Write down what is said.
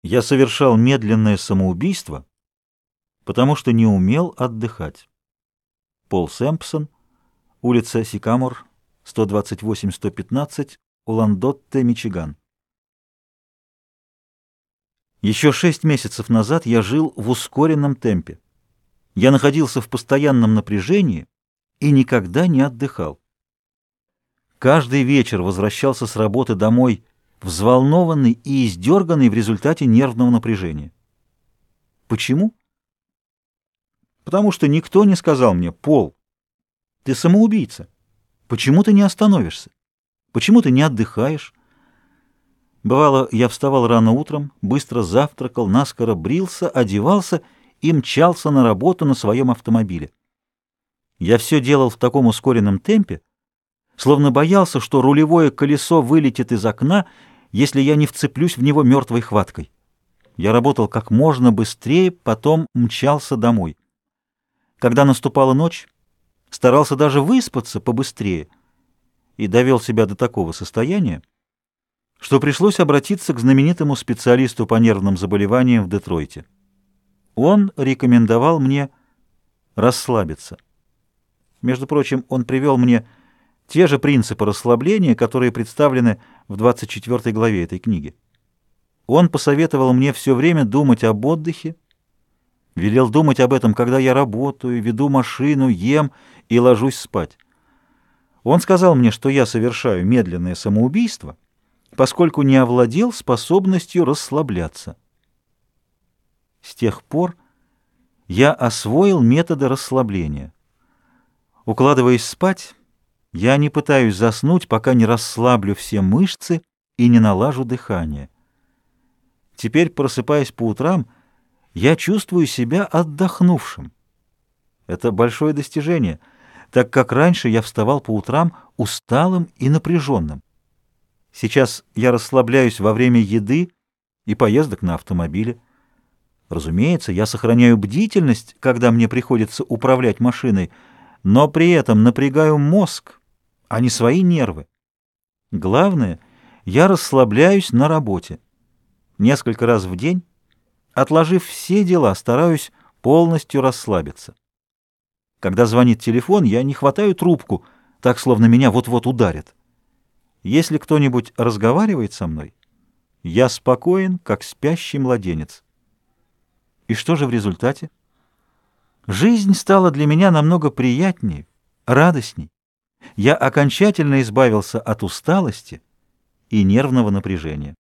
Я совершал медленное самоубийство, потому что не умел отдыхать. Пол Сэмпсон, улица Сикамор, 128-115, Улан-Дотте, Мичиган. Еще 6 месяцев назад я жил в ускоренном темпе. Я находился в постоянном напряжении и никогда не отдыхал. Каждый вечер возвращался с работы домой, взволнованный и издерганный в результате нервного напряжения. Почему? Потому что никто не сказал мне: «Пол, ты самоубийца. Почему ты не остановишься? Почему ты не отдыхаешь?» Бывало, я вставал рано утром, быстро завтракал, наскоро брился, одевался и мчался на работу на своем автомобиле. Я все делал в таком ускоренном темпе, словно боялся, что рулевое колесо вылетит из окна, если я не вцеплюсь в него мертвой хваткой. Я работал как можно быстрее, потом мчался домой. Когда наступала ночь, старался даже выспаться побыстрее и довел себя до такого состояния, что пришлось обратиться к знаменитому специалисту по нервным заболеваниям в Детройте. Он рекомендовал мне расслабиться. Между прочим, он привел мне те же принципы расслабления, которые представлены в 24 главе этой книги. Он посоветовал мне все время думать об отдыхе, велел думать об этом, когда я работаю, веду машину, ем и ложусь спать. Он сказал мне, что я совершаю медленное самоубийство, поскольку не овладел способностью расслабляться. С тех пор я освоил методы расслабления. Укладываясь спать, я не пытаюсь заснуть, пока не расслаблю все мышцы и не налажу дыхание. Теперь, просыпаясь по утрам, я чувствую себя отдохнувшим. Это большое достижение, так как раньше я вставал по утрам усталым и напряженным. Сейчас я расслабляюсь во время еды и поездок на автомобиле. Разумеется, я сохраняю бдительность, когда мне приходится управлять машиной, но при этом напрягаю мозг, а не свои нервы. Главное, я расслабляюсь на работе. Несколько раз в день, отложив все дела, стараюсь полностью расслабиться. Когда звонит телефон, я не хватаю трубку, так, словно меня вот-вот ударят. Если кто-нибудь разговаривает со мной, я спокоен, как спящий младенец. И что же в результате? Жизнь стала для меня намного приятнее, радостней. Я окончательно избавился от усталости и нервного напряжения.